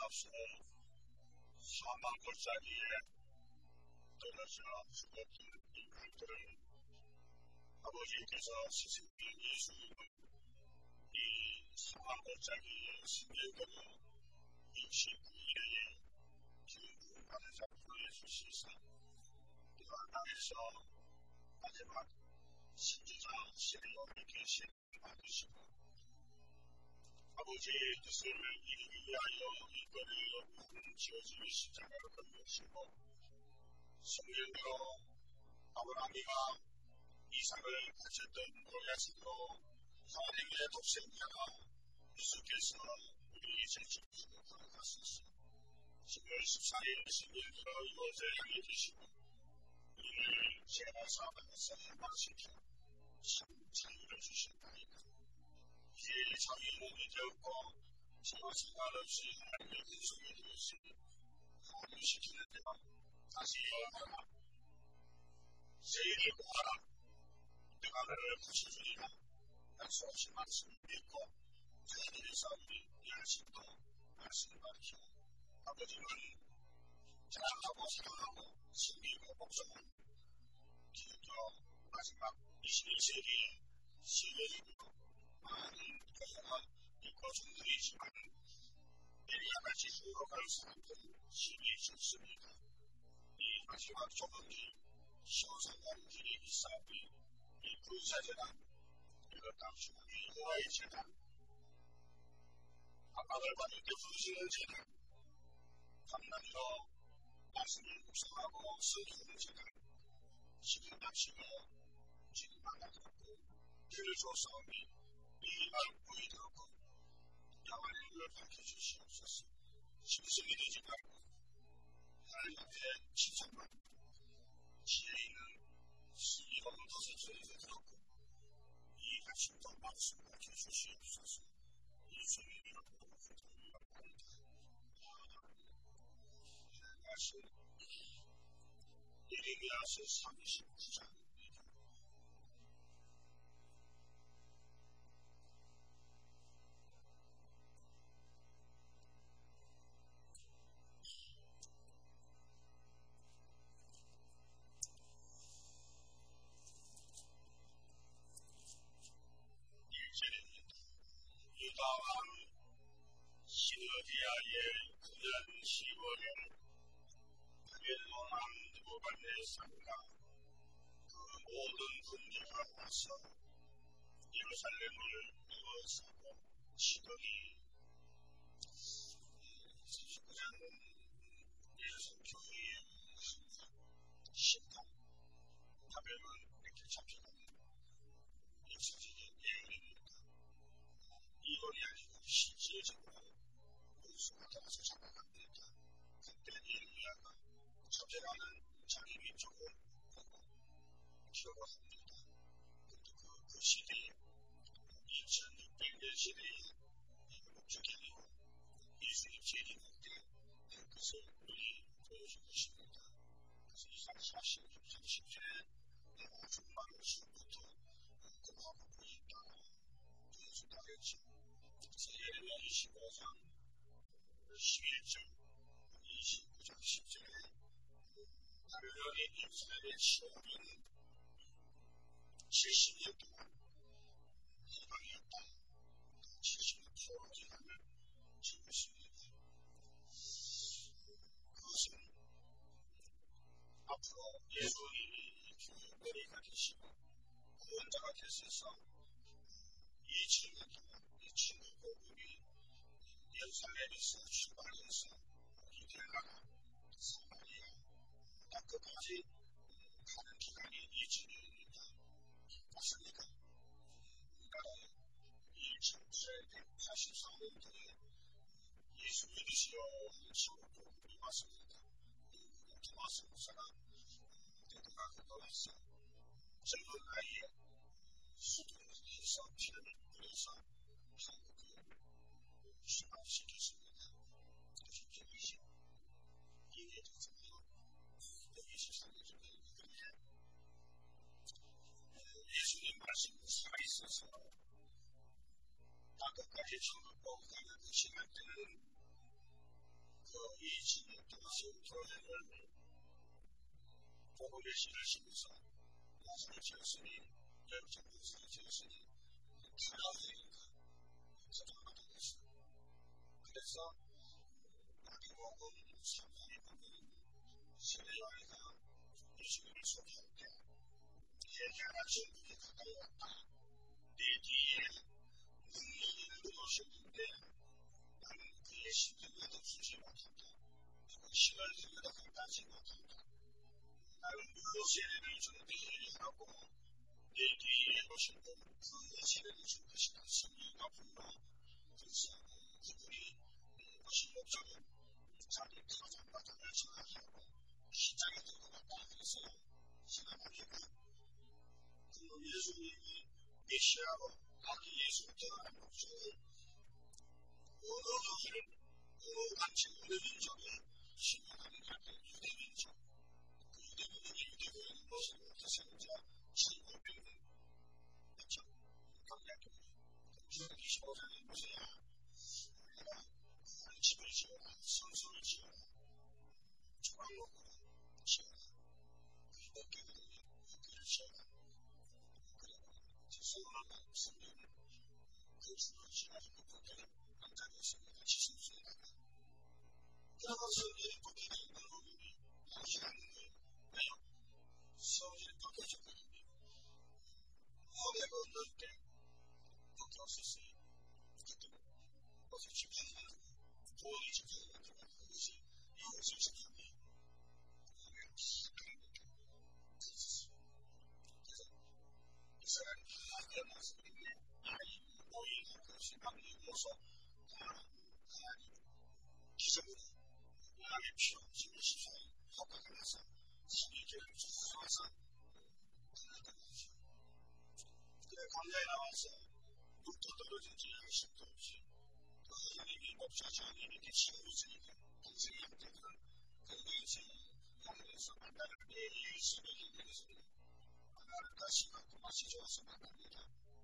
앞서 사망 골짜기에 떨어져 죽었던 인간들을 아버지께서 스승인 예수님을 이 사망 골짜기에 스며들어 29일에 기운받은 자 보내주시사 또한 땅에서 마지막 신주자 시리온에 계신 받으시고 아버지의 뜻을 이루기 위하여 이거를 지어지는 십자가를 건너시고 성경대로 아브라함이가 이삭을 바쳤던 모리아에서도 하나님의 독생자가 예수께서 우리 죄짐으로 걸어가소서 10월 14일 성경대로 이곳을 향해 주시고 우리를 죄와 사망에서 해방시켜 참 자유를 주신다니까 이제 자유의 몸이 되었고 죄와 상관 없이 하나님의 근속이 되었으니 하나님 시키는 대로 다시 여행하라 세일을 구하라 내가 너를 고쳐주리라 약속하신 말씀을 믿고 저희들의 싸움이 열심도 말씀을 가르쳐 아버지는 자랑하고 사랑하고 승리고 복종한 기독교 마지막 21세기의 시대이고 많은 교회가 있고 종들이지만 에리야같이 죽어갈 사람들은 힘이 좋습니다. 이 마지막 좁은 길 시온산가는 길이 있사오니 이 군사재단 이것 당신이 여호와의 재단 압박을 받을 때 부르시는 재단 감남이로 말씀을 묵상하고 쓰는 재단 지금 당시가 지금 만나고 길을 줬사오니 이 말씀이 되었고 야만인을 밝혀주시옵소서 심성이 되지 말고 하나님 앞에 칭찬만 지혜 있는 승리 없는 것을 저에게 들었고 이 아침도 말씀 밝혀주시옵소서 예수님의 이름으로 기도를 받습니다. 말씀 예레미야서 39장 유다왕 시느디아의 9년 10월에 바벨론왕 느부갓네살과 그 모든 군대가 와서 예루살렘을 둘러싸고 시더기 39장은 예루살렘 교회의 심판 바벨론 이렇게 잡혀가는 역사적인 예언입니다. 이론이 아니고 실질적으로 원수가 들어서 잡아갑니다. 그때 예레미야가 잡혀가는 자기 민족을 보고 기억합니다. 그런데 그 시대에 2600년 시대에 목적이고 예수님 재림할 때 그것을 우리 보여주고 있습니다. 그래서 이상 46장 10절에 내가 정말 수부터 공하고 보인다 보여준다 했죠. 그래서 예레미야 25장 11절 29장 10절에 바벨론이 예루살렘에 치워오면 70년 동안 해방이었다. 70년 포로기간을 지냈습니다. 그것은 앞으로 예수님이 교회가 되시고 구원자가 되셔서 2000년 동안 이 친구 복음이 예루살렘에서 출발해서 유대나라, 사마리아, 땅끝까지 가는 기간이 2000년입니다. 맞습니까? 우리나라에 1784년도에 예수 믿으시오 하는 친구 복음이 왔습니다. 토마스 목사가 대도가 건너와서 젊은 나이에 수도에서 피를 뿌려서 한국을 출발시켰습니다. 그것이 122년 됐잖아요. 123년 전에 그런데 예수님 말씀이 살아있어서 땅끝까지 천국 보고 가는 그 시간 때는 이 지금 도시 교회를 보고 계시면서 나중에 지었으니 열정에서 지었으니 타락이니까 그런 것이 그래서 마리오고 상상이 보면 세례요한이가 예수님을 소개할 때 예리하나 증인이 가까이 왔다. 내 뒤에 능력이 들어오셨는데 나는 그의 심정에도 쓰지 못한다. 시간을 들여다 가까이 못한다. 나는 세례를 준비를 하고 내 뒤에 오신 분 그의 세례를 줄 것이다. 성령과 불러 그래서 그분이 오신 목적은 자기 가정과 당을 전하게 하고 시장에 들고 갔다. 그래서 지나가니까 그 예수님이 메시아로 아기 예수를 태어난 목적을 어느 단체 어느 민족을 신앙하는 게 아니라 유대민족 그 유대민족의 유대교회는 무엇을 못해서 이제 1500년 그렇죠? 강약교 25장에 보세요. 내가 집을 지어라 성소를 지어라 조각목으로 지어라 기독교거든요. 교회를 지어라 그리고 성화가 성경을 그 주로 지나는 것들을 남자였습니다. 지성수에다가 그러면서 이 복귀가 있는 부분이 나오시는 거예요. 왜요? 성질이 바뀌어졌거든요. 내가 어떨 때 바뀌었었어요. 그때 거기서 집중하는 부엉이 집중하는 그것이 이웃을 지키기 그래서 이스라엘 하나님의 말씀인데 아이 모이는 것이 남의 모습 하나님 기적으로 하나님의 피로 1214일 효과가 나서 12개를 주워서 끝났던 것이죠. 그래 광야에 나와서 물도 떨어진 지 10도 없이 그 하나님이 목자 장인이 계시고 있으니까 동생이 한테는 그것이 하늘에서 만나를 매일 수백이 되겠습니다. 하나를 다시 갖고 맛이 좋아서 만납니다.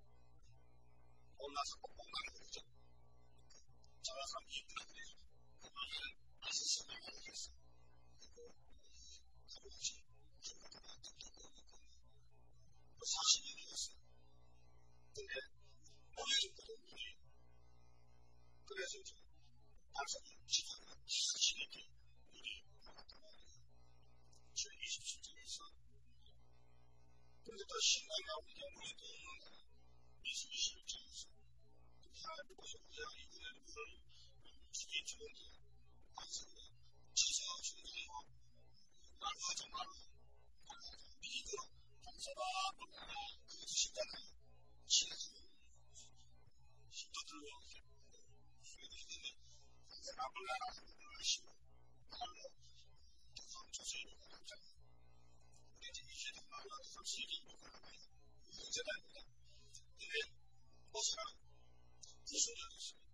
올라서 꼭꼭 나는 거죠. 자라서 이쁘게 그래요. 그 만나를 맛있으면 하겠어. 그리고 그것이 그것도 만들고 그 사실이 되었어요. 근데 보여줬거든 우리 그래서 이제 발사는 지도를 사실이게 우리 나갔단 말이에요. 저 27장에서 그런데 또 신앙과 우리 경우에 또 없는 거야. 21장에서 하나님 보셔보자 이분의 물을 주기 좋은데 발사는 지서 중간이고 말하자 말로 미국으로 동서가 뭔가 그것이 쉽잖아요. 신에서 힘도 들고 수행시키는 나불나라 하는 것이고 말로 조선이고 남자 우리 이제 이제는 말로 조선이고 그러나요. 문제입니다. 근데 모세가 무슨 일이 있습니까?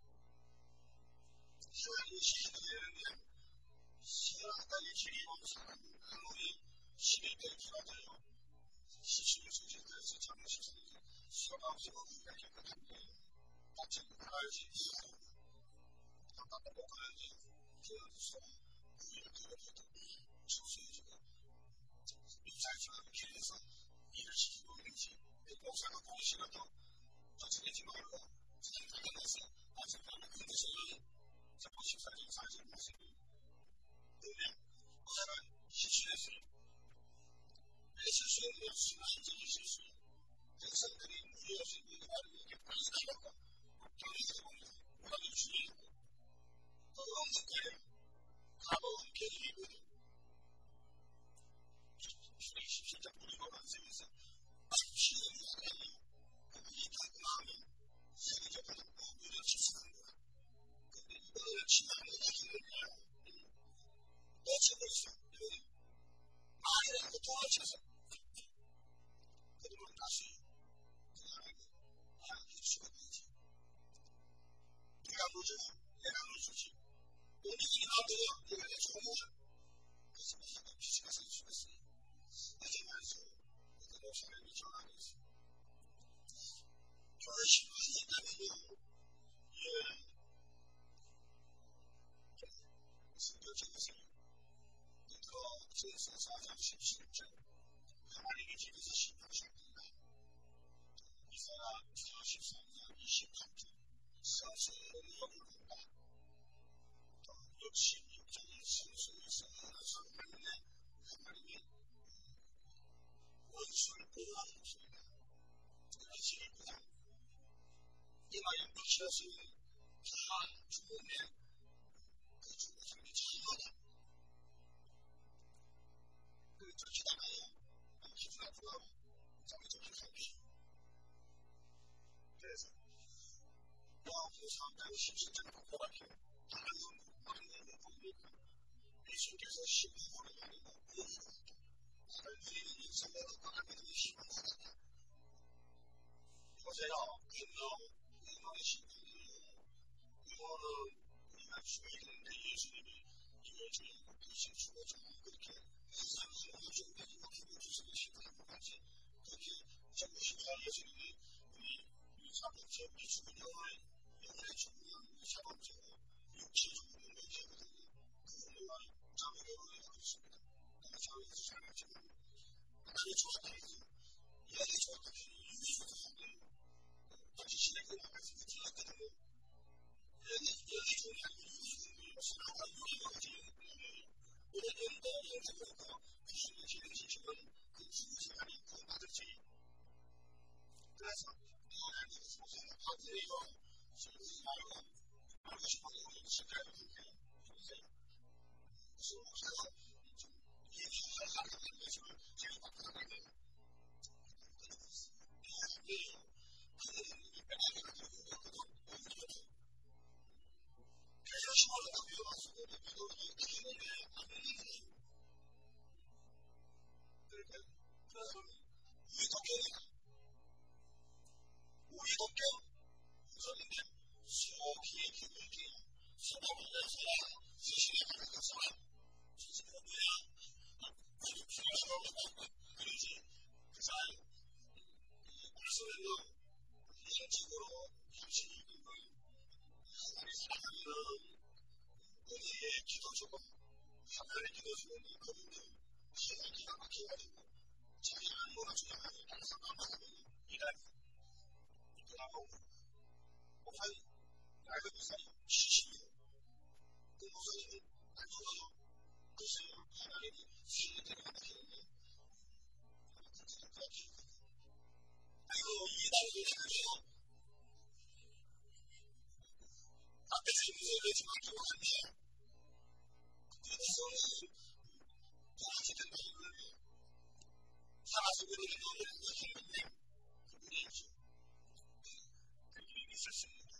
하나님이 시키는 신앙까지 지리고 사는 아무리 신이 될지라도요. 시신을 소진해서 장례식장에 수가 없으면 우리가 깨끗한데 같이 알지 이해하고 아까 못 가는데 그래서 우리가 그렇게도 소수해지고 입사지만 길에서 일을 시키고 있는지 목사가 보기 싫어도 거쳐내지 말고 그냥 가면서 아직 나는 그것을 자꾸 14절 4절 말씀이 그러면 목사가 실수했어요. 왜 실수했냐면 순간적인 실수예요. 백성들이 무리여서 이거 말을 이렇게 빨리 가려고 경기에서 보면 뭐라도 주의하고 또 엄숙해요. 가벼운 계획이거든. 27장 우리가 완성해서 시험이 아니에요. 그분이 가끔하면 세계적으로 우리를 집중하는 거야. 근데 이거를 지나는 얘기는요. 놓쳐버렸어. 말이라는 거 도와줘서 그러면 다시 그 하나님 이길 수가 있지. 내가 뭐죠? 내가 뭘 주지? 오늘 이 나도 내가 내 좋은 거야. 그래서 내가 피지가 살 수가 있어요. 어제 말해서 어떤 목사님이 전화를 했어요. 교회 신부이 있다면요. 예. 17절 하나님의 집에서 신앙 시작된다. 이사야 43장 28절 서서히 여겨본다. 66장의 성수에서 하나님의 원수를 보호하는 모습이다. 그것이 그냥 이마에 묻혀서 다 죽음에 그 죽은 삶이 참하다. 그 좋지않아요. 기분 아프고 잠이 정신 상기. 그래서 요한복음 3장 17절을 바꿔봤죠. 하나님은 보니까 예수께서 십자가로 말미암아 구원이다. 나를 누리는 인생으로 떠나기는 희망을 받았다. 보세요. 이거는 신앙이에요. 이거는 우리가 주의했는데 예수님이 이걸 주의하고 대신 죽어서 그렇게 이상하고 정말 기분 주시는 신앙을 같이 그렇게 정부시켜 예수님이 우리 사번째 우리 죽은 영혼의 죽는 사번째 육체 죽는 것이거든요. 그거는 자문의 은혜가 있습니다. 내가 자문에서 살았지만 하나님이 좋았다 해서 이야기 좋았다 해서 유기적으로 하는 같이 시댁을 나가서 들었거든요. 여기 중에 아니고 유기적으로 신앙과 유기가 같이 오래된 영상으로 귀신의 진행시키면 그 죽은 시간이 그 받을지. 그래서 하나님의 소생을 받으래요. 소생이 알고 싶어서 시간을 주세요. 그래서 목사가 좀 이해하는 것을 제가 바꿔나가요. 이해하는데요. 그들은 빼내게 가지고 그것도 옮겨요. 그래서 시원하다고 배워가지고 그것도 기분에 안 흘리네요. 그래서 우리도껴 그런데 수기의 기분이에요. 수고문에서야 수시에 가는 것은 수시가 뭐야? 아주 필요하다고 그러지. 그 사이 말씀에는 인식으로 현실이 있는 건 하나님이 사랑하는 은혜의 기도주고 하나님의 기도주는 그분은 시간이 기가 막혀가지고 자기 안무가 주장하는 다른 상관만 하면 일하는 그러고 목사님 나이가 몇 살이요? 70이요. 그 목사님은 안 죽어요. 글쎄요. 하나님이 수익이 되게 하시는데 그렇게 아이고 이해하는 거예요. 앞에 주님을 지금 기억하는데 그래서 도와주게 된다는 거예요. 살아서 그들이 너를 했는데 그분이 있죠. 그 일이 있었습니다.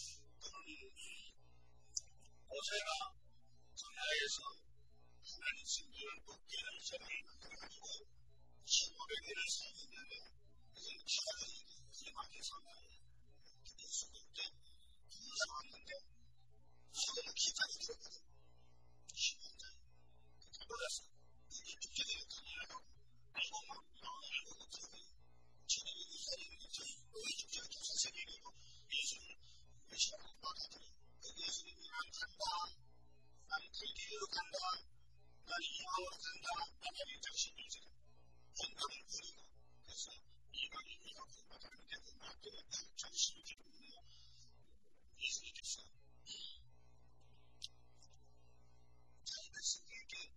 모세가 광야에서 하나님 신들을 돕기를 제방을 만들어가지고 1500년을 살았는데 그건 타락입니다. 그게 막힌 상황이에요. 수국 때 군사 왔는데 수국은 기장이 들었거든. 15년 몰랐어. 그게 국제적인 강의라고 알고 막 알고 못하고 지금이 이스라엘이 너희 국제가 기사세계이고 예수를 메시아로 받아들여. 그 예수님이 난 간다. 난 불길로 간다. 난 이방으로 간다. 나만의 자신이 이제 건강을 버리고 그래서 이방이 이하고 받아들이게 되고 나도 자신이 기쁘고 예수님께서 자기 백성에게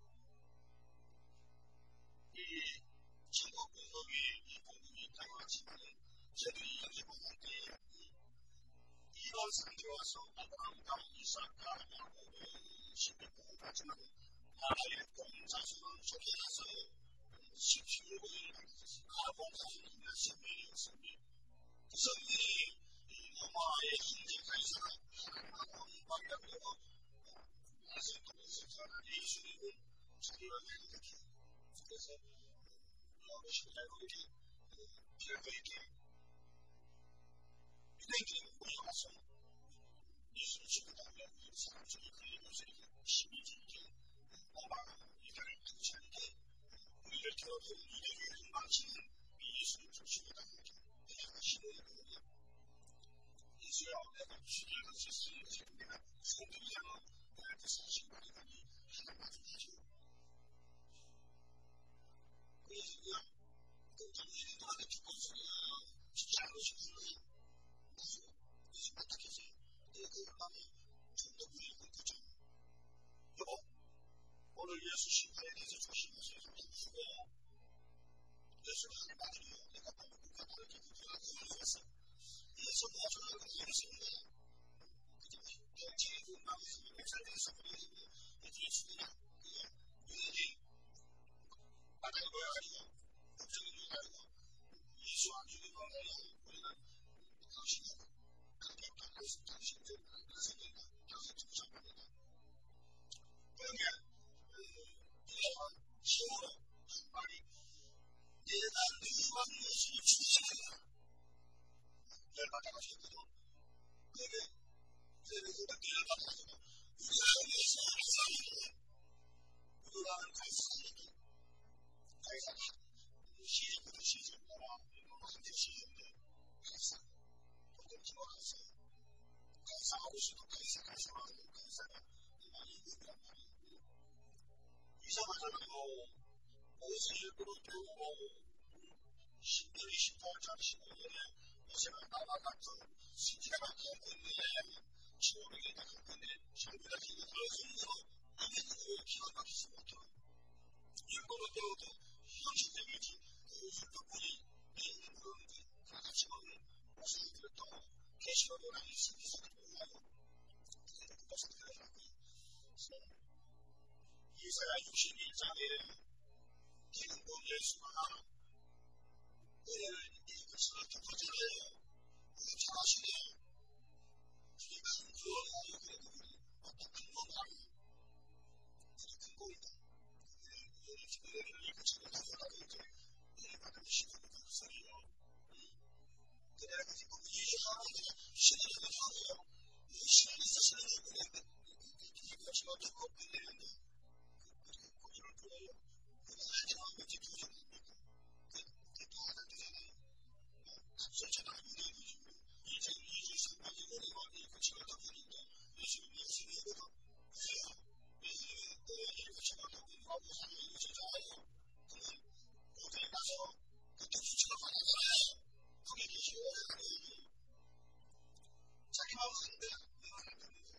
이 천국 공급이 이 공급이 있다고 하지만 저들이 여기 보는 때 이방산 들어와서 아브라함과 이삭과 야곱의 신비공을 하지만 나라의 공자수는 속해서 17일을 가르쳤습니다. 공자수는 성민이었습니다. 그 성민이 로마의 현재 가이사라 하나님하고 이방이라고 하고 나서도 있었잖아. 예수님은 자기가 이렇게 그래서 십자가로 이렇게 별거 이렇게 유대인들이 모여가서 예수를 죽였다면 사람 중에 걸리면서 이렇게 힘이 들게 오마가 이들을 붙이는데 우리를 태워주는 유대교의 망치는 예수를 죽였다고 이렇게 내가 신호를 보거든요. 예수야 내가 주님을 쓰는 것이 내가 성경이라면 내한테 40만이라니 하나만 좀 해줘. 그냥 동작이 듣고 있으면 진짜 하고 싶은 거예요. 그래서 요즘 안타깝지. 그 마음이 좀 더 무리고 그죠. 여보, 오늘 예수 심판에 대해서 조심하세요. 좀 해주시고 예수가 하나님 아들이요. 내가 보면 누가 나를 기쁘게 하고 있어. 예수 모아주는 건 예수입니다. 제 마음이 살면서 우리 예수님이랑 유대인이 바닥에 모여가지고 걱정이 모여가지고 예수 안 죽이고 우리는 당신하고 당신들 선생님과 당신 정상입니다. 그러면 내가 힘으로 한 말이 내가 너희와 예수를 주시하라 열받아가지고 그게 열받아가지고 우리가 예수를 사랑하는 우리가 갈수록 가이사가 시즌부터 시즌마다 한대 시즌인데 가이사 조금 기억하세요. 가이사 아우스도 가이사하고 가이사가 많이 있단 말이에요. 이사가지고 옷을 일부러 배우고 10년, 28장, 15년에 이제는 나와 같은 신체가 갖고 있는 친구에게 다 갖고 있는 장비가 기가 들어서면서 이게 그거에 기가 막히지 못하고 일본어 배워도 현실적이지 율법뿐이 내 일부러는 다 같이 먹는 목사님들 또 계시록이랑 이스기서를 몰라요. 그래도 그 목사님들 하고 이사야 61장에 지금 본 예수가 이것을 덮어주래요. 잘하시네요. 큰 구원이에요. 그래도 우리 어떤 큰 건가요? 그게 큰 거이다. 우리를 이것을 덮어라고 이제 받은 시간이 없어요. 그래야 그지 뭐 이해하고 시간을 하고요. 시간이 있으시는 분에 이것이 어떻게 끝내는데 그렇게 고집을 부려요. 그거 하지만 왠지 도전입니까? 그게 또 하나 되잖아요. 솔직한 유대인이지. 2주 3박이 오래와 이것을 덮으니까 예수님이거든. 예수님이 이것을 덮으니까 우산을 이것을 좋아해요. 그러면 어디 가서 그때 수치가 많아잖아요. 거기 계시고 오래가는 자기 마음 안 돼. 이만 안 됩니다.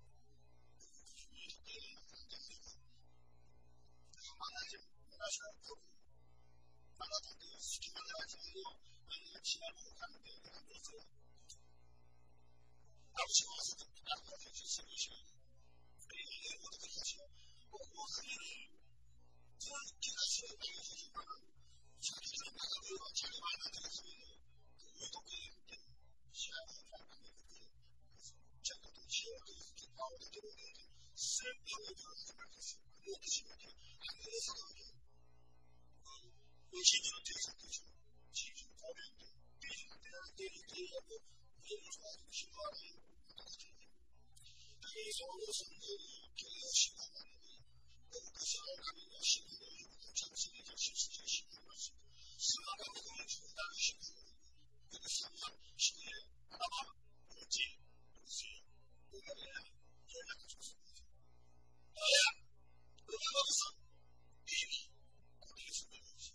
이렇게 안 됩니다. 만나지 못하시고 만나도 수치 만나지 않고 아니면 지나고 가는데 안 됐어요. 아버지가 와서 나한테 주시고 이게 어떻게 하시고 하기를 저는 제가 싫은 얘기 하지만 자기들은 나가고요. 자기 말만 들었으면 그 외국인한테 시간이 잘 안 되거든요. 그래서 제가 또 지원하고 이렇게 나오게 되는데 쓸데없는 그런 말했어요. 그거 드시면 안 되는 사람이 의식으로 되셨겠죠. 지금 보면 때리고 너무 좋아하고 싫어하는 그래서 선생님이 교육시고 하는 그 사람이 신부를 정신이죠. 실수적 신부를 사람이 그걸 준다는 신부 그 3년 10년 하나만 뭐지 누구세요? 그거에 연락을 줬습니다. 그게 거기서 이미 거기에 숨겨놓지.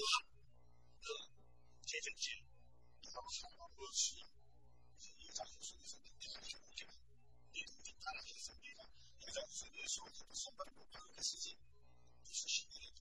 제정신 하고 사람을 보여주시면 여자분 속에서 대단히 오지만 네 동지 따라해서 네가 여자분 속에서 손발을 못 받게 쓰지 무슨 신분이죠.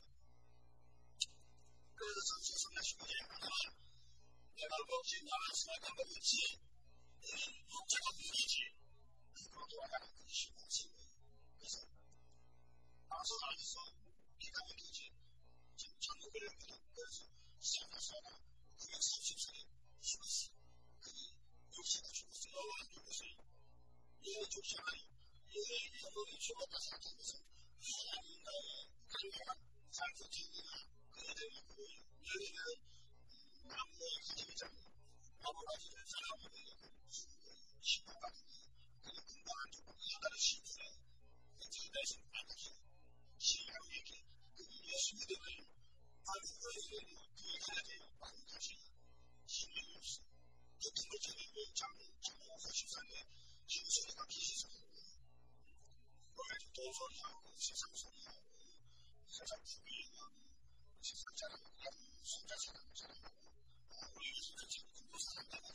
그래서 죄송한 신분이 아니라 내가 먹지 나라스나가 먹었지 너는 목자가 문이지 그거 돌아가는 그 신분이지. 그래서 방송 안에서 기가 막히지 지금 전국을 그래서 시작하시다가 930살에 죽었어. 육체가 죽었어. 영원한 죽었어요. 영원히 죽지 않아요. 영원히 죽었다 생각한 것은 하나님과의 관계가 잘 버티느냐 그에 대한 거예요. 여기는 나무의 가정이잖아요. 나무가지를 사람하고 심판받은 거예요. 그게 건강한 조건 여자를 심부래 자기다에서 안타까워 시하고 얘기해. 예수 믿음을 아무거에게 교회가 돼요. 아무것이 신경이 없어. 같은 것처럼 장모 53에 신소리가 기시소리고 도소리하고 세상소리하고 세상 부귀하고 사람, 손자 사람하고, 우리 손자 지금 공부 사람하고,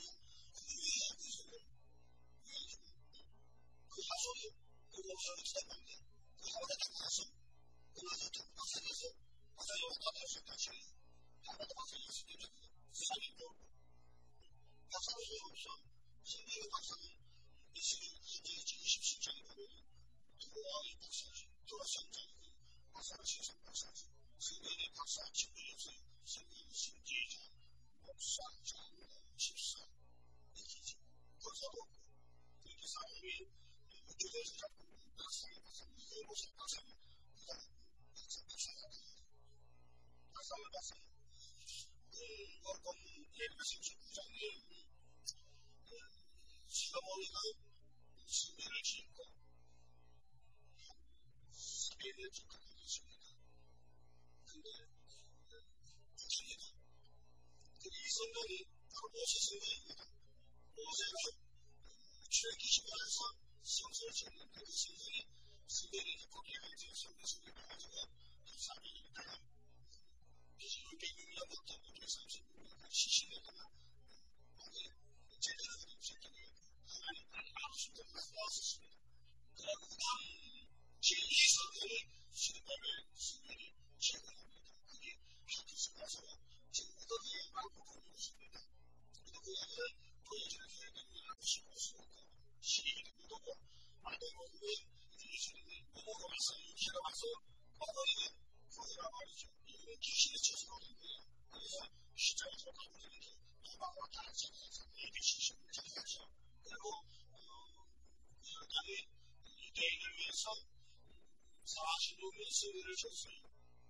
그 하소에, 그 목소리 기다렸는데, 그 하나도 가서, 그래서 좀 박사에서, 박사에 왔다 다시, 하나도 박사에 있으니까, 사람이 뭐, 박사는 없어. 신기한 박사는, 이 시기, 27장에 보면, 도와의 박사지, 도와성장이고, 박사는 세상 박사지, 성경의 박사, 친구였어요. 성경의 신기자, 목사, 장로, 집사, 이기지. 박사도 없고, 그렇게 사람이 우주에서 잡고, 박사의 박사는, 이해보시 박사는, 박사가 박사를 봤어요. 어떤 예를 39장에, 시어머니가 승리를 짓고, 3일을 짓고 있습니다. 근데, 죽습니다. 이 성경이 바로 모세 성경입니다. 모세가 출애굽시켜서 성소를 짓는 그 성경이 성경이 거기에 이제 성경을 가지고 3일 있다가 606년부터 536년 70년 동안 제대로 된 성경이 하나님 아버지도 나왔었습니다. 그러고 제2 성경이 신발의 성경이 제공합니다. 그게 하나님께서 나서 지금 무더기에 많고 보이고 있습니다. 그리고 그 안에 보여지는 계획은 아버지고 쓰고 시리기도 무더고 아내고 왜 예수님이 무더고 와서 육체가 와서 어머니가 보이라 말이죠. 이거는 귀신의 처소가 거예요. 그래서 시장에서 가버리는 게 도망과 다 생각해서 ABC식으로 생각하죠. 그리고 여당이 이대를 위해서 45년 세월을 줬어요.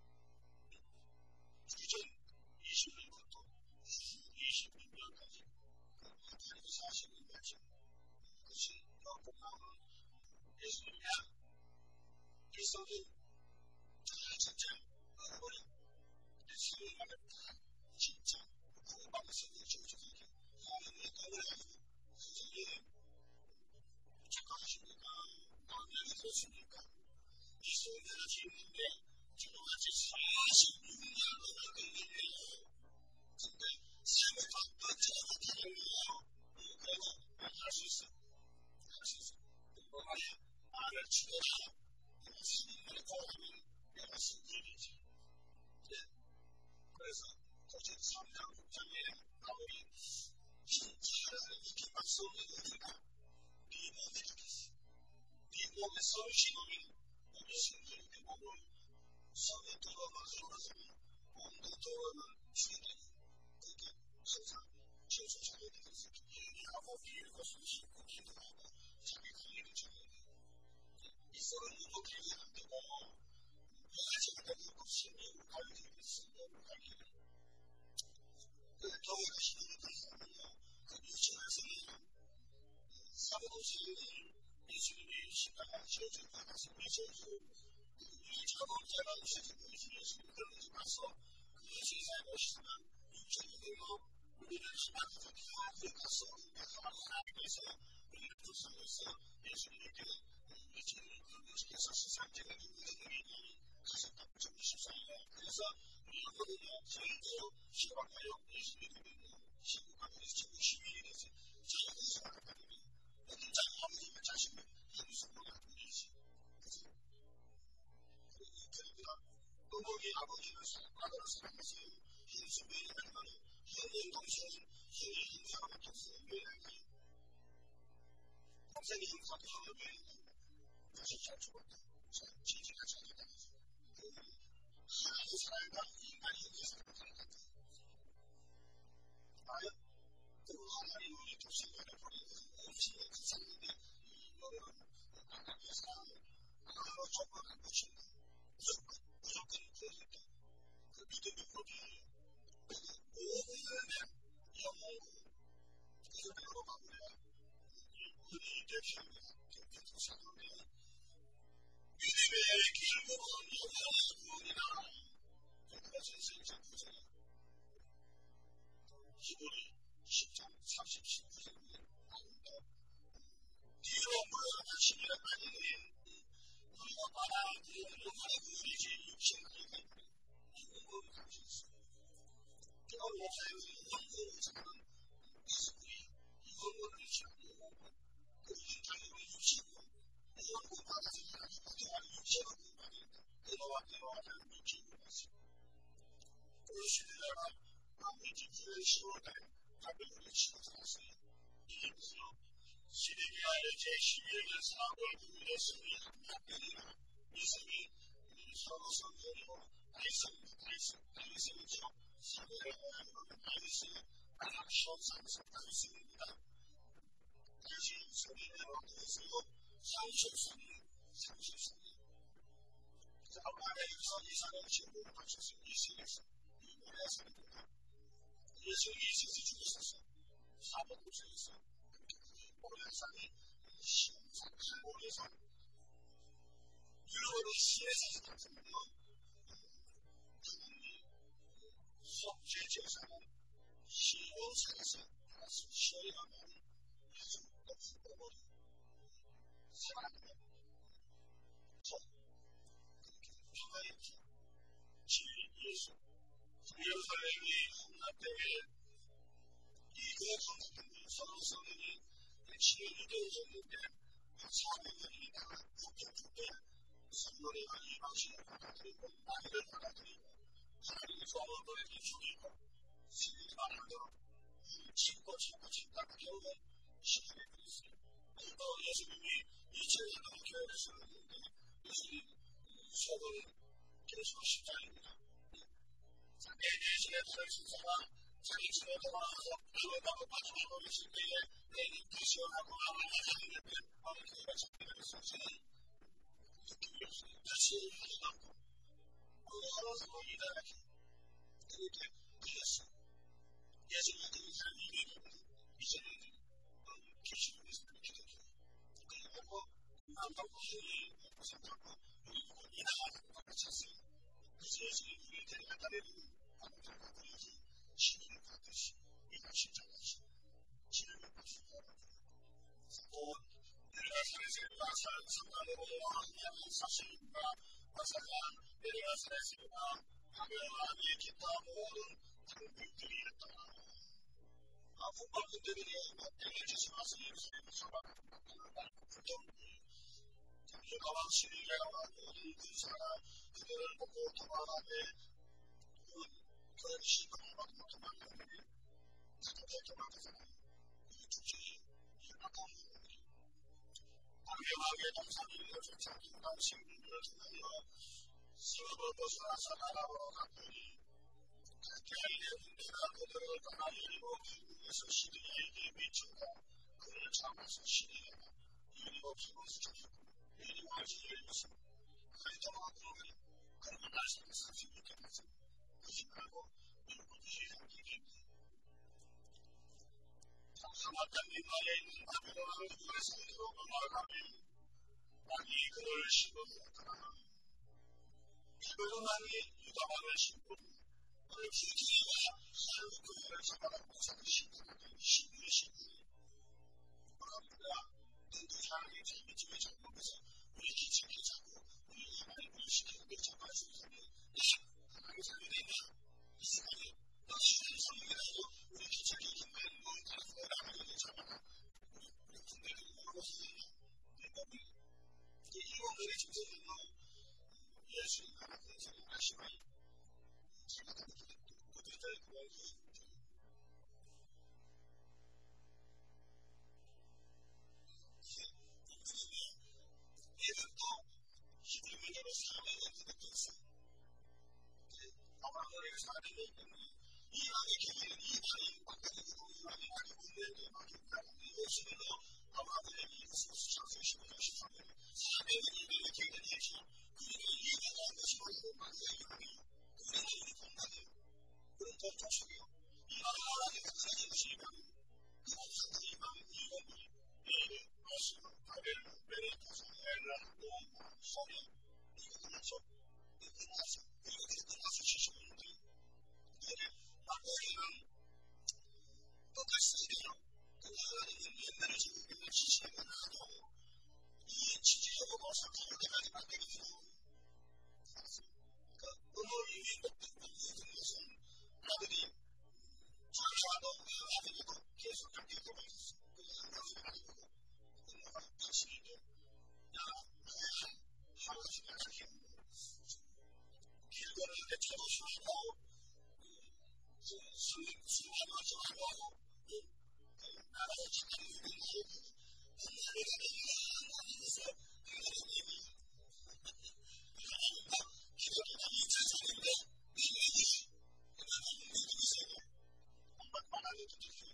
주전 20년부터 26년까지 그 40년까지 그것이 공항은 예수님이야. 예수님 진짜 어머니 예수님을 진짜 공방에서는 조직하게 하나님의 떡을 가지고 선생님 착각하십니까? 마음이 그렇습니까? 예수님을 짓는데 저같이 46년 동안 걸리네요. 근데 삶을 바꿔줘야 못하는 거예요. 그래도 할 수 있어. 할 수 있어. 나를 죽여라. 내가 스님을 구하면 내가 승리이지. 그래서 고전 3장 6장에 바울이 진짜 하나님의 기만 속에 어디가 네 몸에 죽겠어. 네 몸에 성신이 우리 승리를 내 몸을 성의 도로만 흘러서는 몸도 도로는 죽이는 그게 항상 최소 자기에 대해서 얘기하고 비밀고 숨쉬고 기도하고 자기 관리를 정해야 돼. 이 썰은 이렇게 얘기 안 되고 내가 제가 되고 신명을 가리키는 신명을 가리키는 그 교회 가시는 분들은요 그 유치원에서는 사도신을 예수님이 신앙을 지어줄 것 같습니다. 이 자동차가 있어지고 예수님이 그런지 봐서 그 세상에 오시지만 육체적으로 우리를 희망해서 교회에 가서 하나님께서 우리를 불쌍해서 예수님께 예수님께서 세상적인 인생이 가셨다고 좀 14년 그래서 우리는 저희도 시각하여 예수님을 시국하고 지금 시민이 돼서 저희가 생각하거든요. 혼자 아버지가 자신을 예수님을 아버지지. 그러니까 어머니 아버지를 사랑하는 사람에서요. 예수님이 하는 형님 동생은 형의 형사가 동생은 매일하기 동생의 형사도 형을 매일하기 다시 잘 죽었다. 지지가 잘해다니지. 하나님 사랑과 인간이 형제 사랑을 살아간다. 아예 그리고 하나님 우리 독생자를 버리는 없이는 그 사람인데 이거는 하나님의 사랑을 하나로 조건 안 고친다. 무조건 그랬다. 그 믿음이 어디에 모든 영혼고 그래서 내가 마무리야 우리 대표입니다. 대표 사도인데 믿음의 길목은 영원한 구원이다. 그것은 생생부잖아. 히브리 10장 39절에 나온다. 뒤로 물러나는 시기는 아니니 우리가 말하는 그 영원한 구원이지 육신의 구원이 아니고 목사님은 원고를 사는 이스들이 원고를 유치하고 그 인터뷰를 유치하고 원고 받아서 일하니까 대화를 유치하고 말입니다. 대화와 대화하는 유치하고 있습니다. 그 시대가 우리 집주의 10월달에 발표를 치고 살았어요. 이게 무슨 시리아의 제12회의 사업을 구매했으니 한편이나 이성이 서로 성전이고 다이성이죠. 사회를 하나님은 다이성이 현상성 다이성입니다. 다시 성인의 왕도에서요 상실성이 아브라함의 이삭을 지금으로 바쳤어요. 이삭에서 이모리아 산입니다. 예수님이 이삭에서 죽었었어. 사복도에서 모리아산이 시험산 모리아산 유럽의 시에서 같은데요. 석재 제사는 시원산에서 시원이가 많이 아주 높은 사랑하는 평화였죠. 예수 예루살렘이 혼난 때에 이거 성경이 서로 성경이 지혜를 배워줬는데 400년이 국경줄 때 성령이가 이방신을 받아들이고 나이를 받아들이고 하나님의 소원을 죽이고 신이 말하며 짓고 짓다가 결국은 시간에 그랬어요. 그리고 예수님이 2000년 동안 교회를 세웠는데 예수님 속을 계속 십자입니다. 내 대신에 다른 신사가 자기 집에 돌아와서 그러다가 마지막으로 있을 때에 내게 시원하고 아무나 하는 때 아무 교회가 잡히게 됐어요. 저는 다시 하지 않고 어려워서 일하기 그렇게 하셨어요. 예수님이 그 사람이 이제는 계시를 위해서 기도해요. 그리고 남방부들이 생각하고 그리고 이나가는 것 같았어요. 그래서 예수님이 우리를 데려가다니는 아무튼 그래서 신을 받듯이 이가 십자가시 신을 받으시고 내가 살았으니까 상관으로 하나님 사실입니다. 마사가 내가 살았으니까 하나님과 기타 모든 당들이 있다. 국방분들이 때에 주시면서 예수님을 잡아가는 가방 시리아와 모든 그 사람 그들을 보고 도망하되 그런 시간을 받고 도망하는데 그들을 도망가잖아요. 그 주제에 일어나고 당연하게 동산인을 쫓아주고 당신들을 통하여 서로 벗어나서 나라로 갔더니 각자의 군대가 그들을 따라내리고 그에서 시리아에게 미치고 그를 잡아서 시리아가 이리고 피고서 잡혔고 이리고 지혜를 입었습니다. 그리스도가 그러니 그러고 날씨는 36개 됐습니다. 그지 말고 미국 시장들이 상하단 민가에 있는 바벨론 왕국의 성도로 넘어가면 왕이 그를 씹어먹었더라. 바벨론 왕이 유다 왕을 씹고 그를 주기와 한국교회를 잡아가고 사는 신분이 신분이 그러니까 너도 사랑의 재미집에 잡으면서 우리 기침을 잡고 우리 하나님을 시키는 걸 잡아줄 수 있는 하나님의 삶이 되냐 이 시간에 너 시간이 성공이라도 우리 기침을 이기면 너 다른 거를 하나님을 잡아가 우리 군대를 모르고 있느냐 그러니까 이원들의 중생은요 예수님 하나님께서 하시면 제가 다 그들의 구원이 예전도 히브리어로 400년 그것도 있어요. 아브라함의 400년 때문에 이방의 계기는 이방이 바깥에도 이방이 많이 문제도 많이 있다는데 예수님도 아브라함의 수창세 15장 13절에 400년의 계기를 해서 그들이 이방한 것이 아니고 만세의 이방이에요. 그들은 이미 건강이에요. 그런 더 조속이에요. 이방은 하나님과 그라진 것이 이방이에요. 그 없었던 이방은 이방이 말씀 바벨론 베레토스 엘라 로마 소련 이거 끝났죠? 이거 끝났어. 이렇게 끝나서 75년대 근데 나머지는 똑같이 쓰세요. 근데 하나님은 옛날에 제국에는 지지를 하고 이 지지적으로 상상을 때까지 만들게 돼요. 그러니까 음을 위해 먹던 것은 아들이 都需要是外貌之外然后其他的人也很多那个就是这个一直在里面里面意识我们把它的这个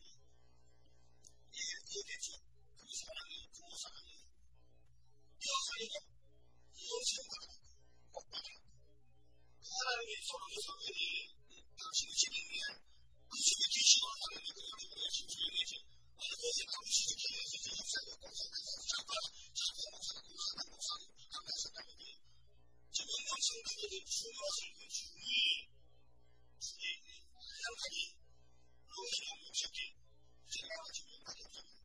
也得去可是做啥呢要是一个有钱的我把它你说的就是当时的这里面是个机器它的那个情绪类型这些东西是在有公司上班他们是干的这个要求的主要是一个主义所以让他们如果是有些给这样的情况他就这样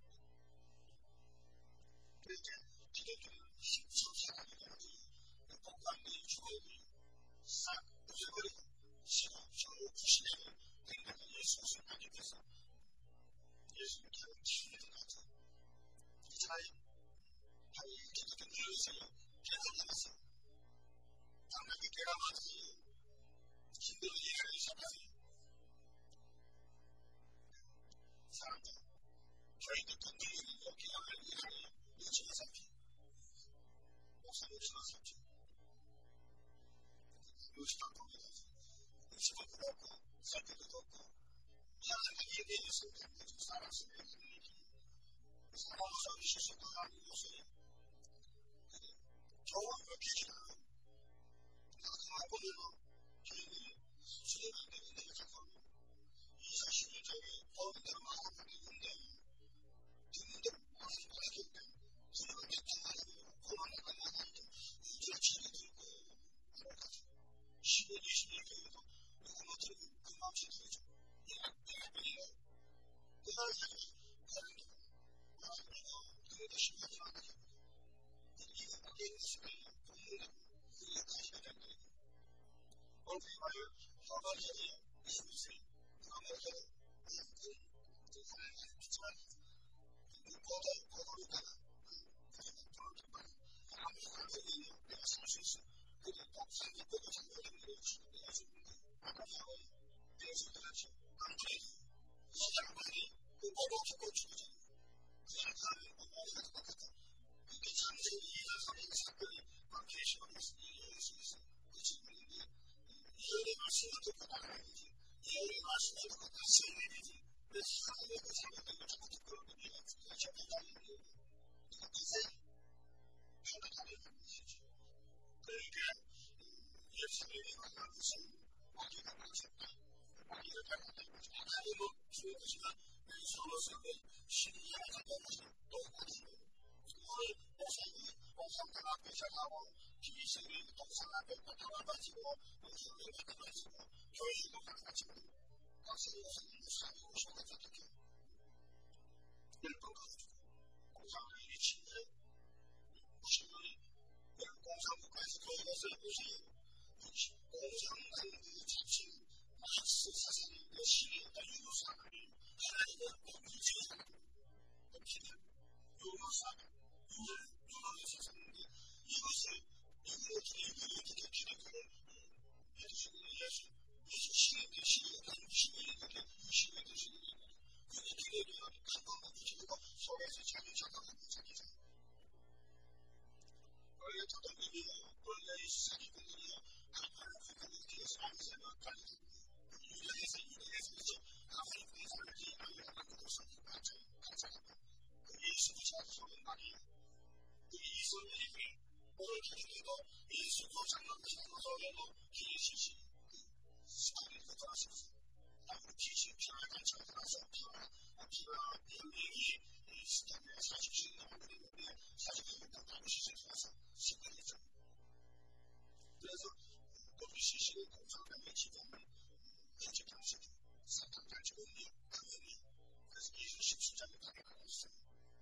对这个手下的东西不管你说三不是为了希望小路不是那种跟那个耶稣是那个就是也是他们体育的那种以前还有这个跟耶稣天上的事他们给他们新的一个小孩这样的所以就跟这个有给他们一个有几个产品我是有几个产品有几个东西有几个不高三个都高像那个一点是看的就30年3万上去是多少年所以交往和脾气的人还不能就是所以那个情况一下学教育包括的马上的用的听懂还是不太懂的这个对他的后来的马上这个体力这个10年20年这个我们这个更高级的一种也不一样第二个就是可能这个习惯上的一个关键是公共的一个开销的我这边好多这些业务是他们的这个高度的他们很多那个上市是各个到3个各个产业里面的是比较是大家稍微这个是比较是刚才市场管理跟包装出过去的这样看我们看这个对长期意义上面的产品刚开始的是基本的10年都不大的已经10年都不大10年已经那是很多的产品都有这么多的地方而且比较有这个比赛说的他的兴趣这一点也是因为好像是往这个方向往一个这样的还有说的是说的是实际上它都是都很多我想跟他分享我提升东山那边的台湾的情况我是没有台湾情况所以都看他情况当时我是我说的这个日本的工商的一起不是工商不管是做的是不是工商的产品是它是一个系列的优势还有一个以前的品质优势是什么一个是这个系列可能也是系列的系列的系列的系列这个系列的看到的这个所谓是产品上的产品上而且它的这个个人实体的这个看法这个是按这个管理的有的也是然后非常的这个很多商品看起来也是不像说的哪里对于说的一个我觉得也是做成了非常多的这些信息是它的一个重要性然后提醒平安看起来它是平安免疫是它的它就是它这个有更大的事情发生是可以这样所以说过去信息的工厂的媒体方面而且它是3档在这个里可能但是也是是这样的大概的事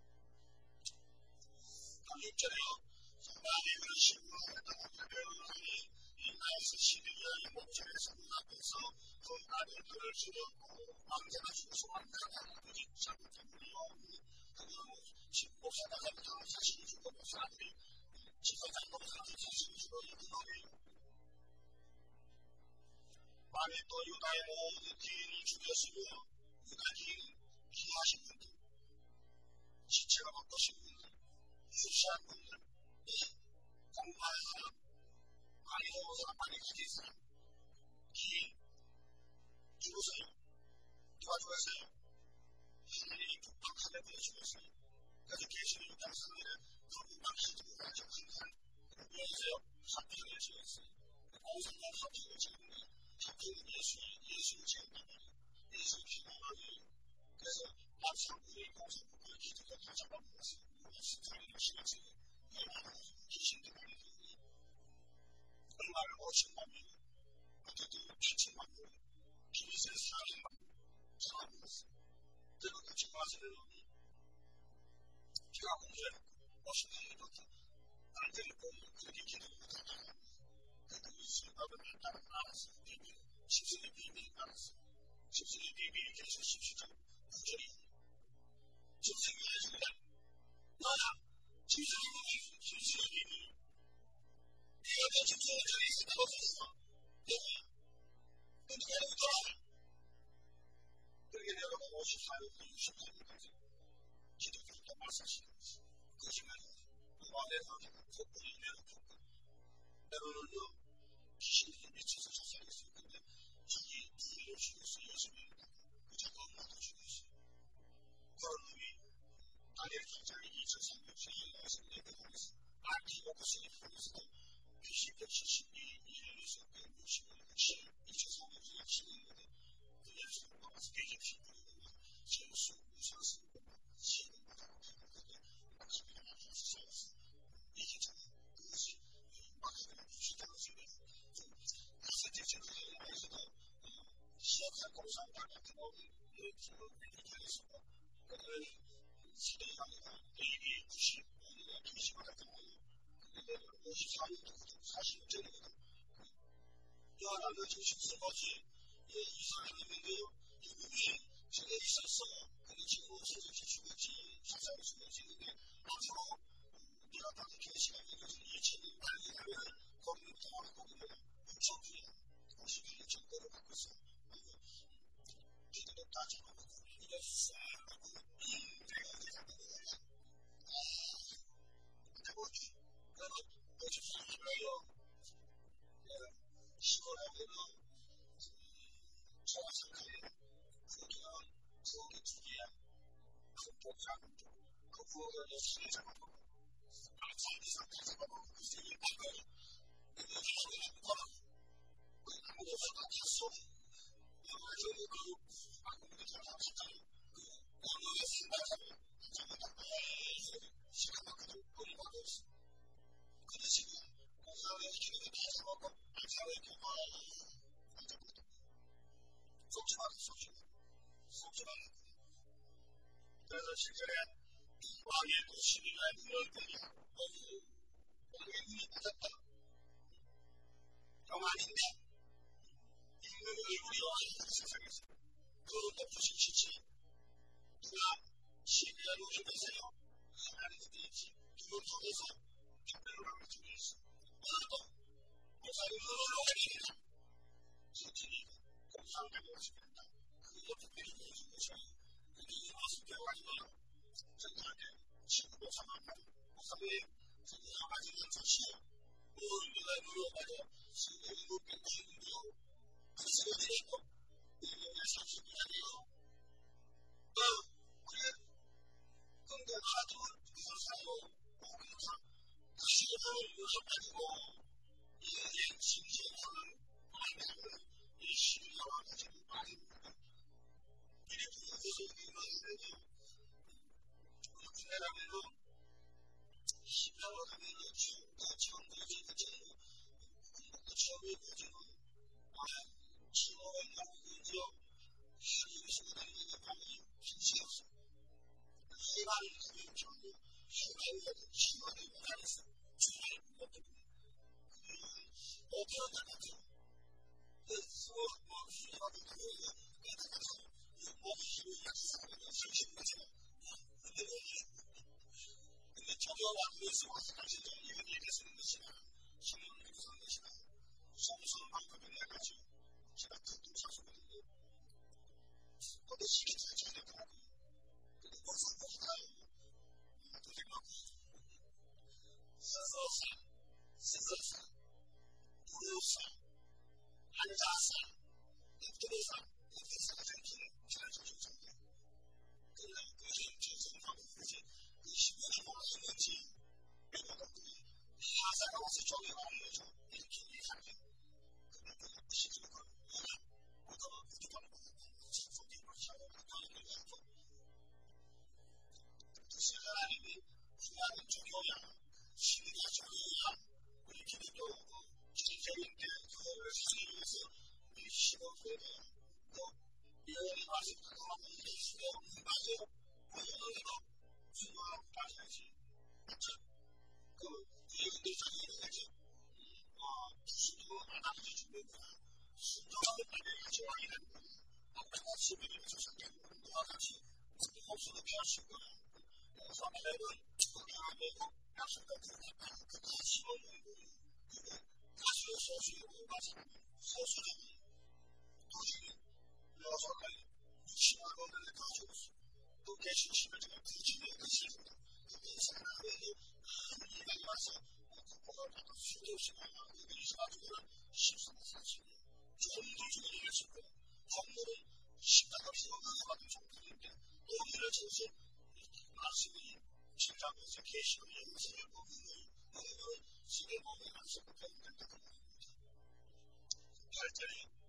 他们这里上班的一个习惯大家这个应该是系列目前是本身和大家都是安全的出手安全的毕竟相对这个可能我现在在不讲下期如果下去其实在工厂这件事情有很多原因 만일 또 유다의 모든 기인을 죽였으며 유다 기인은 기하신 분들, 시체가 바꾸신 분들, 유치한 분들, 공부하는 사람, 많이 배운 사람, 많이 가진 사람, 기인 죽으세요. 누가 죽었어요? 하나님이 북박하게 보여주었어요. 그래서 계시록 6장 3절에 그분만 하도록 하죠. 항상 그래서요 합평을 지었어요. 공산당 합평을 지었는데 합평은 예수를 지었단 말이에요. 예수를 기도하기. 그래서 합상국의 공산국의 기도가 다 잡아먹었어요. 스타일을 심었어요. 귀신도 많이 들고 얼마를 5천만 명, 어쨌든 7천만 명, 기리스의 4천만 명 잡아먹었어요. 그리고 그 집안에는 비가 공주해놓고 50년이 넘게 안전을 보면 그렇게 기도를 못하다가 그래도 예수님하고 나타난 알았어요. 비밀, 십수의 비밀을 알았어요. 십수의 비밀이 계속 십수적 구절이 십수의 예수님 너야 십수의 비밀 내가 십수의 절에 있었다고 했어. 내가 근데 내가 돌아와 그렇게 내려가 54년부터 68년까지 기독교를 또 말씀하시는 것이 그 시간에 노아에서 폭군이 내려쳤고 때로는요 귀신이 미쳐서 조사했어요. 근데 자기 부인을 죽였어요. 예수님을 그 자기 엄마도 죽였어요. 그런 놈이 다니엘 2장에 2300주에 말씀을 예배하면서 안티오코스에 보면서도 귀신 172일에서 160일 2300주에 치는데 그 예수님과 와서 계집신 부리고 제수 무사스 시는 바다로 기록하게 막히게 하면서 싸웠어요. 이게 참 그것이 막히게 부시다고 생각해요. 가서제 전쟁에서도 시작할 공산당 같은 거는 기본 메디컬에서도 그걸 세대가 AD 95년에 기시가 같은 거는 54년도 40년전이거든. 또 하나는 지금 스머지 이 사람인데요. 미국에 전에 있었어. 근데 지금 세상에 죽었지. 사상에 죽었지. 근데 앞으로 내가 받은 계시가 이것을 2008년에 하면 거기는 동안에 거기는 육성주의 51년 정권을 받고 있어. 기도를 다 잡아먹고 이거 싹 하고 내가 어디 잡는 거야. 근데 뭐지? 그러면 어떻게 하나요? 시골에 오면 제가 생각해요. 부엌이 두 개야. 그 부엌하고 그 부엌을 시에 잡아먹고 자기상 다 잡아먹고 그 세계 바꿔요. 이거 하나도 안 걸어. 그 아무도 다 탔어. 저기 그 아무도 다 탔잖아요. 그 원룸에 산다잖아요. 저기 다 시간 바꿔도 돈이 받았어. 근데 지금 공사를 기름에 다 잡아먹고 안 사회 교과 안 잡거든. 속지 말아요. 그래서 실제로 왕의 도시가 이럴 때야 왕의 눈이 맞았다. 영안인데 인간의 얼굴이 영안이다 세상에서. 그것도 부신시치 누가 시비가 요즘에서요 하나님이 되지 누굴 통해서 특별한 걸 주고 있어. 나도 목사님 너로 가리라 소진이 공상되고 싶겠다. 그거 특별히 보여준 것이야. 이 모습 배워가지고 저들한테 친구도 상관하고 목사님 저기 아가지는 좋지요. 누가 누워가지고 성경이 못 뺏기는데요. 그 시간에 있고 이게 30분이에요. 그래 근데 하도 그걸 사요. 그래서 그 시간을 유섭가지고 이게 진실하는 말하는 이 시비가 와가지고 많이 미리 부여줘서 우리가 이래요. 그래가지고 시비가 가면은 처음 보여주는 거잖아요. 처음에 보여주는 친구가 나오는데요. 여기서 다니는 게 많이 빛이 없어. 해발을 가면 전부 해발을 시간을 못하겠어. 주말을 못 듣고. 어떤 데까지 그래서 수행하는 거예요. 그래서 목이 힘이 약해서는 정신까지는 근데 적용하면서 와서까지 이런 일을 쓰는 것이나 힘을 쓰는 것이나 성성 방법을 내가지고 제가 그 사소거든요. 어떤 시기 자체를 가고, 근데 벌써부터 하나요. 도생하고, 스스로상, 도로상, 앉아상, 엎드려상, 엎드려상 잘 조정상이에요. 그냥 그것이 조정하고 그것이 그 시간이 뭐가 있는지 배우분들이 화사가 와서 적용하는 거죠. 이렇게 얘기하면 그냥 그 시키는 걸 보다가 부족하는 거예요. 속이 불쌍하고 그거는 거죠. 그래서 하나님이 중요한 적용이야. 시기가 적용이야. 우리 기도도 기적적인데 그거를 사기 위해서 우리 15세에 여행이 와서 그거하고 예수의 맞아요. 여행이도 중요한 빠져야지. 그렇죠? 그 여행도 적용을 하죠. 주시고 아버지 주변과 순종하는 날에 같이 확인하는 거예요. 아빠가 11일에 조상되는 너와 같이 모든 목숨을 피하실 거야. 여기서 하나님은 건강하고 약속과 그렇다. 그가 15년 그가 가수의 소수이고 소수적인 도시에 여섯 가지 60만 원을 가져오고 또 계시심을 제가 부지에 계십니다. 그래서 하나님이 이방에 와서 국보가 받아 수도시가 여기서 가지고는 14만 4천이 종들 중에 이겼습니다. 종들은 십자가에서 받은 종들인데 또 이를 쳐서 말씀이 진짜로서 계시는 영생을 보면 시대 보면 말씀부터 있는다 그 말입니다. 8절에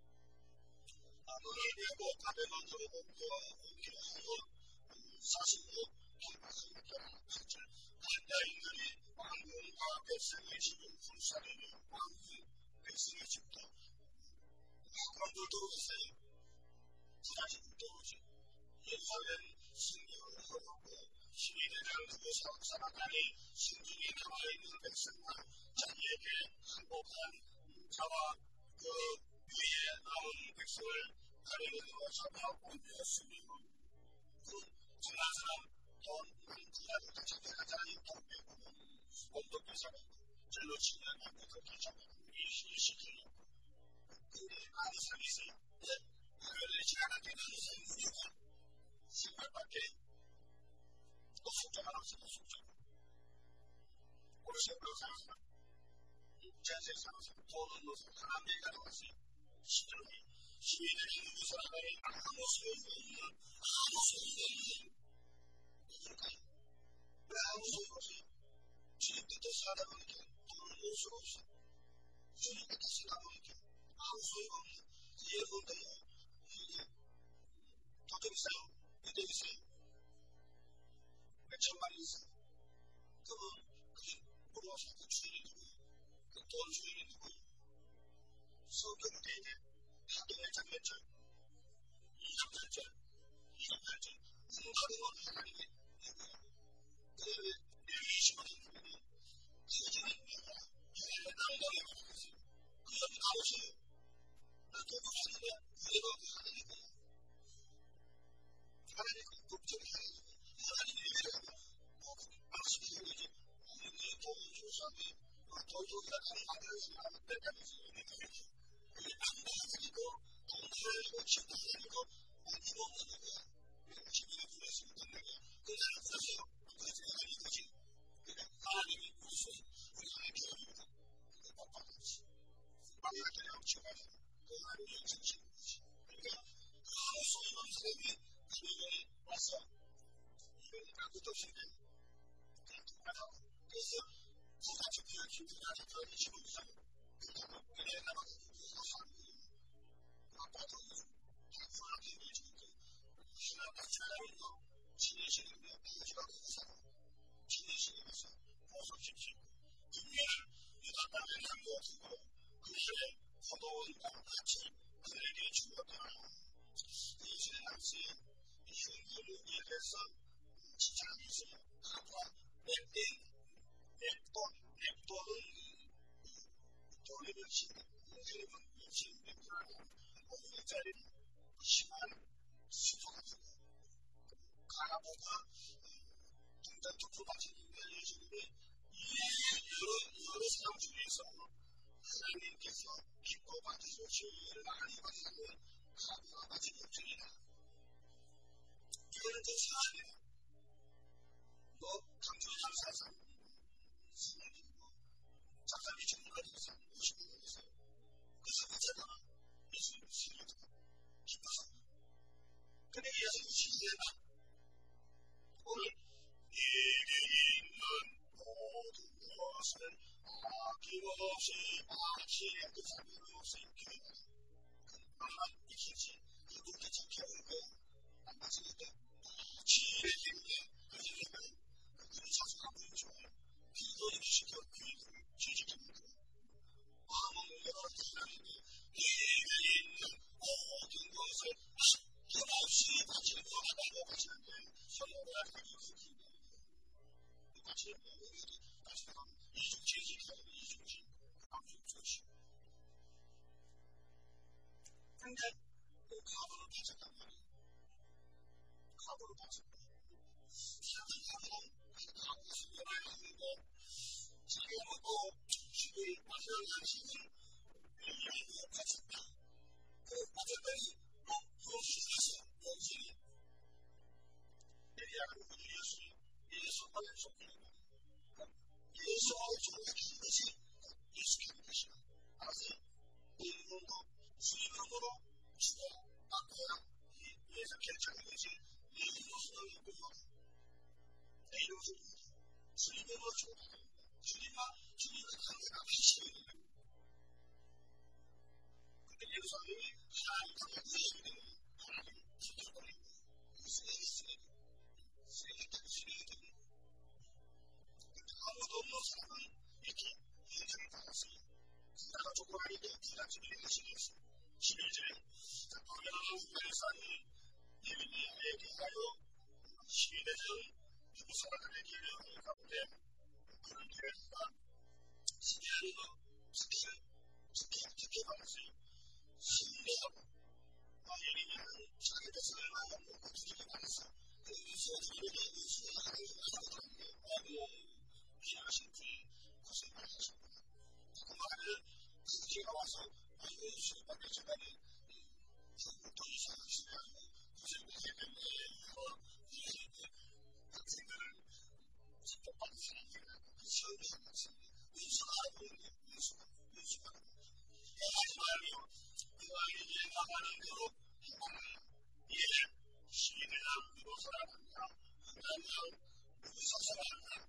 너희들고 바벨론으로 옮겨하여 45 돌아가니까 8절 간다인들이 왕궁과 백성의 집을 불사르며 왕궁 백성의 집도 왕궁들도 있어요. 부자집도 오지. 예루살렘 성경을 허용하고 시위대장 누구 사마다니 신중히 남아있는 백성과 자기에게 항복한 자와 그 위에 남은 백성을 가리는 것을 보내었으며 그 지난 사람 돈 부자들 다 찾아가지 않은 돈 빼고 온도 뺏어가고 절로 치면 안부터 쫓아가고 일시키려고 근데 많은 사람이 있어요. 그러지 않았게 그 생물이가 생활밖에 또 숙제만 없어도 숙제고 오르세로 사람 전세 사람 돈은 놓서 하나님이 가져갔어요. 시들이 시위들이 누구 사람이 아무 소용이 없는 이럴까요? 왜 아무 소용이 없어요? 주님 뜻대로 살다 보니까 돈을 놓을 수가 없어요. 주님 뜻대로 살다 보니까 아무 소용이 없는 예언도요. 도둑 있어요? 유대 있어요? 몇 천만이 있어요? 그러면 그게 물어서 그 주인이 누구예요? 그 돈 주인이 누구예요? 성경을 대대 하도 몇 절 2장 8절 응답은 하나님의 누구예요? 그 여기 25년 후에는 그중에 누구야? 하나님의 남동에 말하겠어요. 그 여기 나오세요. 나 도둑 하는데 그래도 하나님이에요. 하나님 극복적인 하나님이에요. 하나님이 예배를 말씀이 되지 우리의 도움 조상이 도둑이라 하는 말을 하면 뺏겨내서 예배를 그게 남다하니까 동서이고 지도하니까 어디 없는 거야. 지도에 불렀으면 되는 거야. 그 나라 불렀어요. 그래서 하나님이 거지. 그러니까 하나님이 우리 손 우리 하나님 기다립니다. 그게 빡빡하지. 만약 그냥 지어가지고 그 하나님이 영생시키는 거지. 그러니까 아무 소용 없는 사람이 그녀에 와서 이건 아무것도 없이 그냥 통화하고 그래서 부가 지표를 기부가 지표를 25이상 그냥 그래 나가서 그거 사는 거예요. 아빠도 다 후하게 해주니까 신랑 같이 하는 거 지내시는 거 부지가 그거 사고 지내시는 것을 보석시키고 금년을 유다 땅에 남겨두고 그 해에 포도원과 같이 그에게 주었다. 예수의 당시에 흉기를 위해서 지장이 있어요. 아빠 냅돈은 돈을 치는 여러분 미친 냅돈은 5분짜리 시간 수소가지고 가나보다 등단 투표 마친 인간 예수님이 여러 사람 중에서 하나님께서 또 받으시고 주의를 많이 받으면 가부가 마치 걱정이다. 이거는 더 사실이야. 강조한 사상, 작가님이 전문가들이 50년 있어요. 그래서 어쩌다가 예수님을 생각하고 기뻐서. 근데 예수님이 시대다. 오늘 내게 있는 모든 것을 아낌없이 마치는 그 삶으로 생기는 그만 익히지 그 눈에 잡혀온 거 안 맞으니까 지혜의 힘에 그들은 그들이 자수하고 있죠. 기도를 시켜 교육을 지지키는 거 마음은 여러 사람인데 내게 있는 모든 것을 아낌없이 바치는 거 하다고 바치는데 성령을 알고 있는 바치는 거 우리들이 바치는 거 이중제지하는 이중지 방송 조치 근데 가부를 바쳤단 말이에요. 가부를 바쳤다. 사실 가부는 가부 수련을 하는데 자기가 또 집을 마련한 시즌 일하고 바쳤다. 그 바쳤더니 요시에서 요시 예리하는 분이 예수만을 속이는 거예요. 예수만을 속이는 것이 예수라는 것이다. 알았어요? 이름도 주이름으로 주어 바꿔야 예수 결정한 것이 내 이름으로 쓰는 거예요. 내 이름으로 쓰는 거예요. 주이름으로 주어 바꿔야 주님과 관계가 하시는 거예요. 근데 예루살렘이 하나님 관계가 예비되는 하나님 지켜버린 거예요. 쓰레기 되는 거예요. 근데 아무도 없는 사람은 이렇게 인정을 받았어요. 나가 조건 아닌데 부자집이 하시겠어요. 11절에 바벨론 발산이 예레미야에게 하여 시대전 주사람에게 가보되 그런 교회가 시대하는 거 특히 받았어요. 신뢰하고 예레미야는 자기 것을 얼마나 주기를 받았어. 그 유수들에게 유수가 하는 게 너무 귀하신 분이 고생 많이 하셨구나. 그 말을 제가 와서 예수 받는 시간에 더 이상하시게 하고 고생을 했는데 학생들을 직접 받은 사람들은 그 시험이 한 말씀이 예수가 하고 있는 예수가 하지 말며 그가 이제 나가는 대로 행하라. 시인이나 무도사라든가 한간장 무사사라든가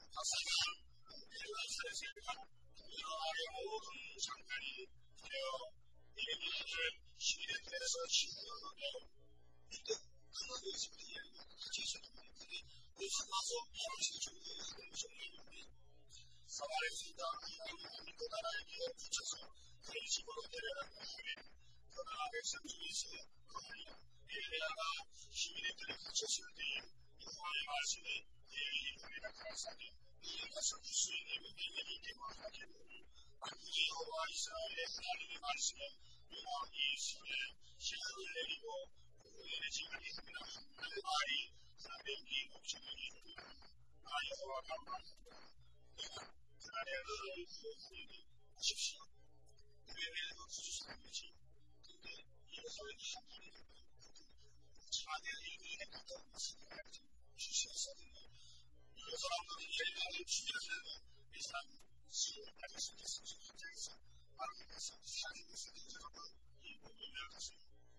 박사장 일반사에서가 여호와의 모든 상관이 되어 예레미야를 시대에서 신뢰하며 이때 그만 예수님의 이야기가 같이 있었단 말이에요. 그게 예수와서 여럿이 중요한 성령인데 사마리아에서 하나님 그 나라에게 붙여서 그의 집으로 데려가고 하면 그 나라 백성 중에서 거하리라. 예레미야가 시민들이 갇혔을 때에 여호와의 말씀이 그에게 이르리라 가라사대 너희가 가서 주수인의 문제를 이렇게 말하기를 만국의 여호와 이스라엘의 하나님의 말씀에 여호와 이 손에 시험을 내리고 내리지 아니하면 하나님의 말이 하나님의 네 목숨을 이루리라. 나 여호와가 말한다. 내가 그날에 너를 구원하리니 보십시오. 예레미야가 구주 사람이지. 근데 예루살렘이 한 번이 된 거예요. 차대의 일기에 가까운 것을 주시었었는데 이 사람들은 예레미야를 죽였는데 이 사람은 시험을 받을 수 있었을 입장에서 말하면서 사진에서 인정하고 이 몸을 열었어요.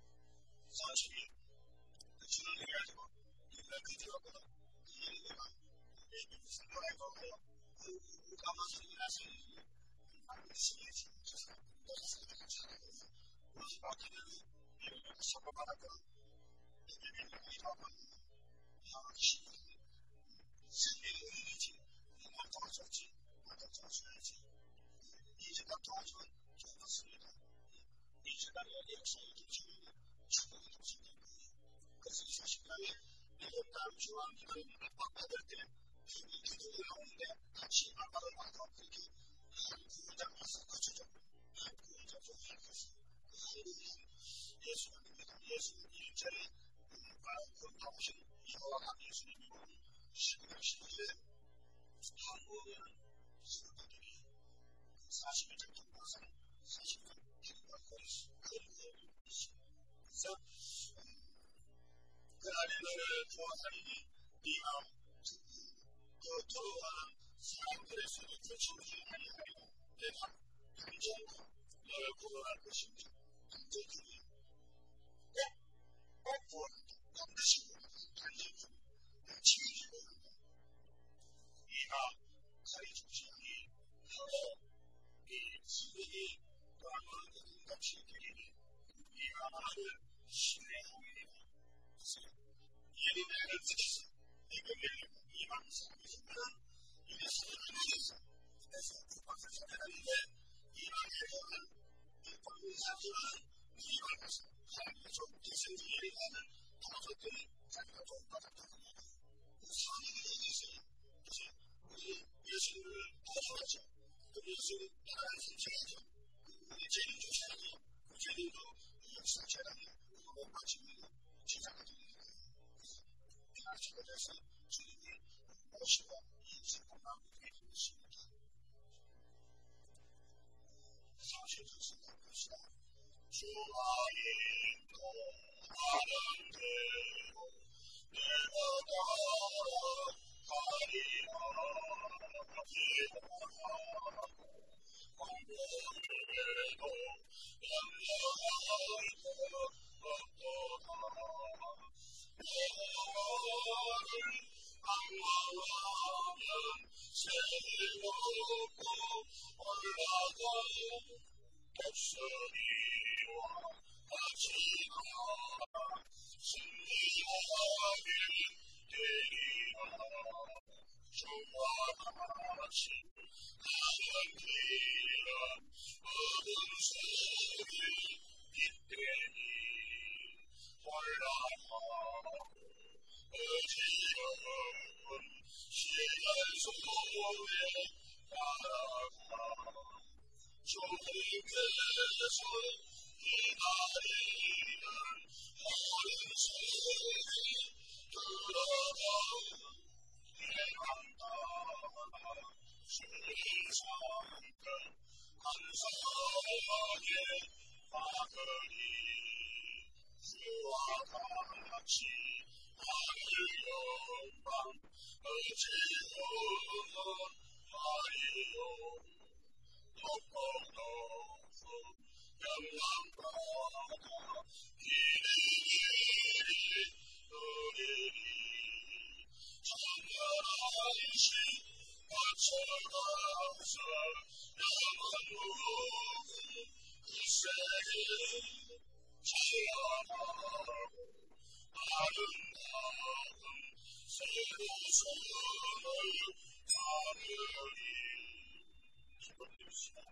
선생님이 주를 해가지고 이걸 그들하고는 그 예레미야가 생각해 보고요. 그 가마솥이 나서 많은 시기에 저 사람들이 내가 생각하는 차례에서 그것이 막히면 예레미야가 선고받았고 예레미야가 일하고 있는 시기에 세계의 의미지 이만 도와줬지 나도 도와줘야지 이제가 도와주면 좋았습니다. 이제가의 역사의 중심은 축복의 중심인 거예요. 그래서 수십년에 미국 다음 중앙기관이 압박받을 때 미국이 기둥을 나오는데 같이 압박을 받아 그렇게 한 구원장 가서 거쳐줬고 한 구원장 소개할 것을 그 한국은 예수가 됩니다. 예수는 1절에 그 나오신 여호와 예수님이고 12절 한국은 성도들이 41절 통과선 사실은 힘과 거리가 그래서 그 아리를 좋아하니 네 마음 그 들어가는 사람들에서도 조심하지 아니하리라. 내가 당장도 너를 구원할 것인지 당장들이 꼭 구원한다. 반드시 구원한다. 단정적으로 책임지고 한다. 이가 칼이 죽지 아니하고 이 지극히 또한 응답시 되리니 이가 나를 신뢰하리라. 얘는 내가 지켜서 내가 열리고 이만 사람이지만 이게 사람이겠어. 그래서 국방을 전해하는데 이만에 대한 국방사들은 이만에서 하나님의 좀 대생지에 가는 가족들이 자기가 좀 받았다고 합니다. 사람이 있어요. 그래서 우리 예수를 도와주었죠. 그 예수를 따라가는 선생하죠. 우리 죄인 조사하죠. 그 죄인도 역사처럼 못 맞추는 제자가 됩니다. 가르치고 돼서 주님이 모시고 인생과 마무리해 주십니다. 사실 생각할 것이다. 주와인도 하는 대로 내가 따라가리라. 기도하고 공부해도 연락할 것 없도다. 너를 악망하면 새롭고 올라가 목소리와 같이 가 승리하길 되리라. 주와 같이 가는 길은 어둠 속에 빛되니 올라가고 어지러운 시간 속에 따라가 주님께서 기다리는 어린 속에 들어가 해방다 주님 성전 감사하게 받으리. 주와 같이 하늘 영광 어지러운 하리요. 높고 높은 영광받아 기대기를 누리리. 천년하신 맞춰가서 영원 무궁 그 세계 찬양하고 아름다운 새로움을 가르리. 기도드립시다.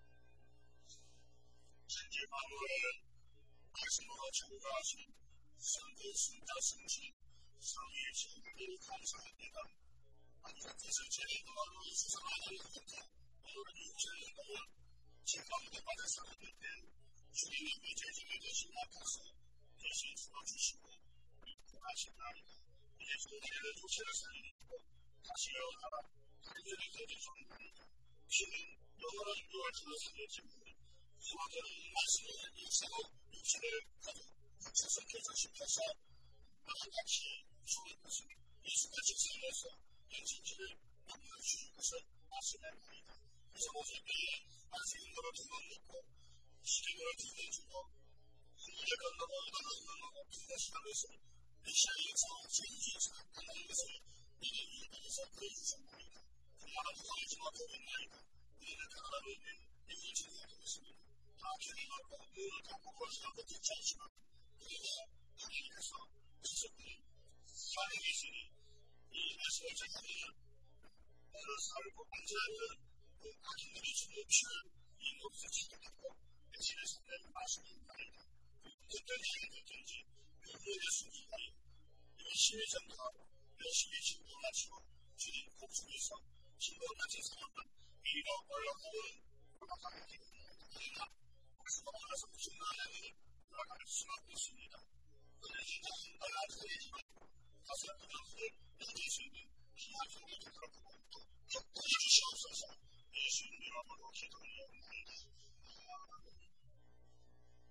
천지만물을 말씀으로 청구하신 성부 성자 성신 성의 주님을 감사합니다. 하나님께서 제일도하고 수상하는 것과 오늘 육체를 보면 죄가운데 받은 사람인데 주님의 죄중에 대신 맡아서 대신 풀어주시고 구하신 나이다. 이제 주님의 조체를 살리고 다시 영원하라 하늘의 길을 정리합니다. 주님 영원한 유월주를 살려주고 이와는 말씀을 일사로 육체를 가지고 육체에서 개선시켜서 나같이 죽을 것을 예수같이 살려서 영신지를 남겨주실 것을 말씀합니다. 그래서 모든 때에 말씀인 거를 두번 놓고 시기를 두번 주고 하늘을 건너고 나를 건너고 그가 시간에서 메시아의 역사와 제인지에서 나타나는 것을 내게 위에서 보여주셨습니다. 그러나 그가 알지마 보겠나이다. 우리는 가나다로 있는 영이 진행이 되겠습니다. 다 견인하고 눈을 감고 벌써하고 듣지 않지만 우리가 하나님께서 지속히 살아계시니 이 말씀을 전하면 너를 살고 앉아있는 그 악인들이 주는 피를 이 몸에서 찾아받고 대신에 선배는 말씀이 나이다. 어떤 시간 됐든지 의무의 순간이 열심히 전도하고 열심히 진도 마치고 주님 복중에서 진도 마친 사람은 위로 올라가는 길입니다. 그러나 복수가 많아서 무슨 나라에 올라갈 수가 없습니다. 그는 인간은 올라가야지만 다섯 번째 여길 수 있는 귀한 성경을 들어보고 또 격분해 주십니다.